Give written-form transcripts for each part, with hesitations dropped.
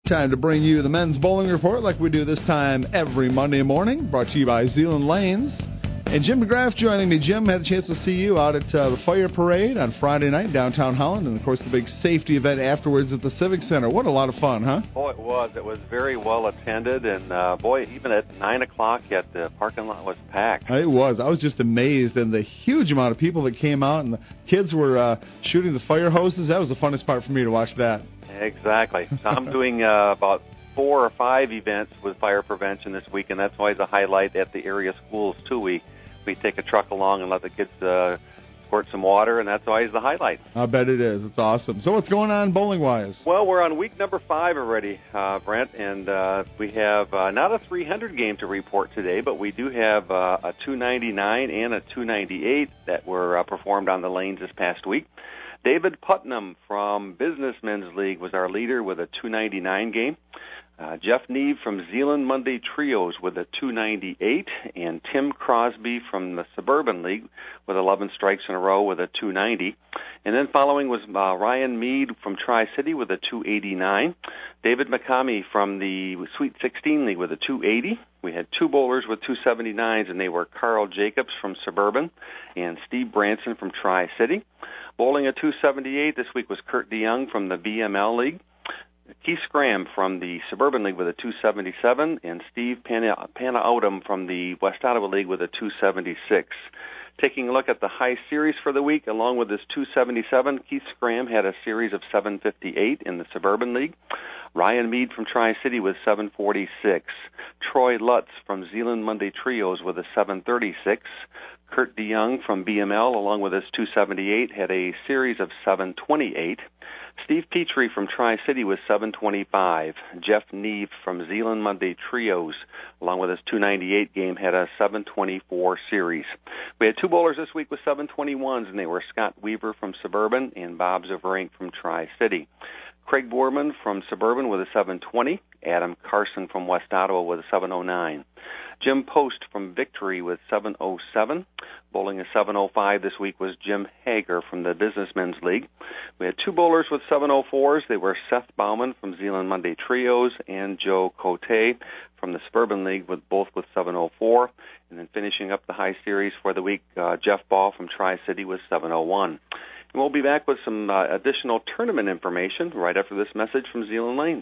Time to bring you the men's bowling report like we do this time every Monday morning, brought to you by Zeeland Lanes. And Jim DeGraff joining me. Jim, had a chance to see you out at the Fire Parade on Friday night in downtown Holland, and, of course, the big safety event afterwards at the Civic Center. What a lot of fun, huh? Oh, it was. It was very well attended, and, boy, even at 9 o'clock yet, the parking lot was packed. It was. I was just amazed, and the huge amount of people that came out, and the kids were shooting the fire hoses. That was the funnest part for me to watch that. Exactly. So I'm doing about 4 or 5 events with fire prevention this week, and that's always a highlight at the area schools, too. We take a truck along and let the kids squirt some water, and that's always the highlight. I bet it is. It's awesome. So what's going on bowling-wise? Well, we're on week number 5 already, Brent, and we have not a 300 game to report today, but we do have a 299 and a 298 that were performed on the lanes this past week. David Putnam from Businessmen's League was our leader with a 299 game. Jeff Neve from Zeeland Monday Trios with a 298, and Tim Crosby from the Suburban League with 11 strikes in a row with a 290. And then following was Ryan Mead from Tri-City with a 289. David McCamey from the Sweet 16 League with a 280. We had 2 bowlers with 279s, and they were Carl Jacobs from Suburban and Steve Branson from Tri-City. Bowling a 278 this week was Kurt DeYoung from the BML League. Keith Scram from the Suburban League with a 277, and Steve Panautum from the West Ottawa League with a 276. Taking a look at the high series for the week, along with his 277, Keith Scram had a series of 758 in the Suburban League. Ryan Mead from Tri-City with 746. Troy Lutz from Zeeland Monday Trios with a 736. Kurt DeYoung from BML, along with his 278, had a series of 728. Steve Petrie from Tri-City with 725. Jeff Neve from Zeeland Monday Trios, along with his 298 game, had a 724 series. We had 2 bowlers this week with 721s, and they were Scott Weaver from Suburban and Bob Zavrink from Tri-City. Craig Borman from Suburban with a 720. Adam Carson from West Ottawa with a 709. Jim Post from Victory with 707. Bowling a 705 this week was Jim Hager from the Businessmen's League. We had 2 bowlers with 704s. They were Seth Bauman from Zeeland Monday Trios and Joe Cote from the Suburban League, with both with 704. And then finishing up the high series for the week, Jeff Ball from Tri-City with 701. And we'll be back with some additional tournament information right after this message from Zeeland Lanes.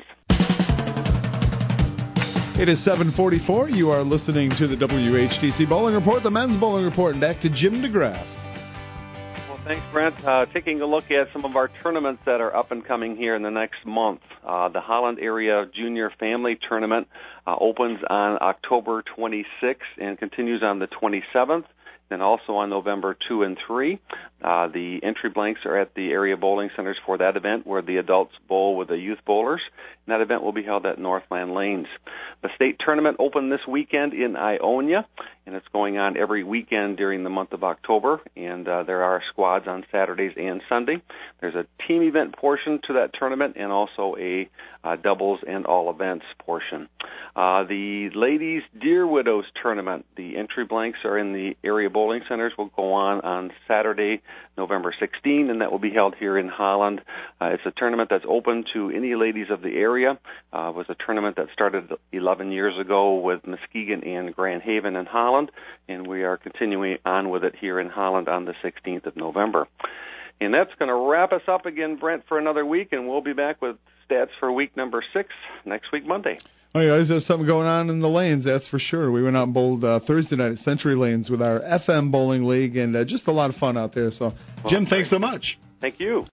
It is 7:44. You are listening to the WHTC Bowling Report, the men's bowling report, and back to Jim DeGraff. Well, thanks, Brent. Taking a look at some of our tournaments that are up and coming here in the next month. The Holland Area Junior Family Tournament opens on October 26th and continues on the 27th. And also on November 2 and 3. The entry blanks are at the area bowling centers for that event, where the adults bowl with the youth bowlers. And that event will be held at Northland Lanes. The state tournament opened this weekend in Ionia, and it's going on every weekend during the month of October. And there are squads on Saturdays and Sunday. There's a team event portion to that tournament, and also a doubles and all events portion. The Ladies Deer Widows Tournament, the entry blanks are in the area bowling centers, will go on Saturday, November 16, and that will be held here in Holland. It's a tournament that's open to any ladies of the area. It was a tournament that started 11 years ago with Muskegon and Grand Haven in Holland, and we are continuing on with it here in Holland on the 16th of November. And that's going to wrap us up again, Brent, for another week, and we'll be back with stats for week number 6 next week, Monday. Oh, yeah, there's something going on in the lanes, that's for sure. We went out and bowled Thursday night at Century Lanes with our FM Bowling League, and just a lot of fun out there. So, Jim, thanks so much. Thank you.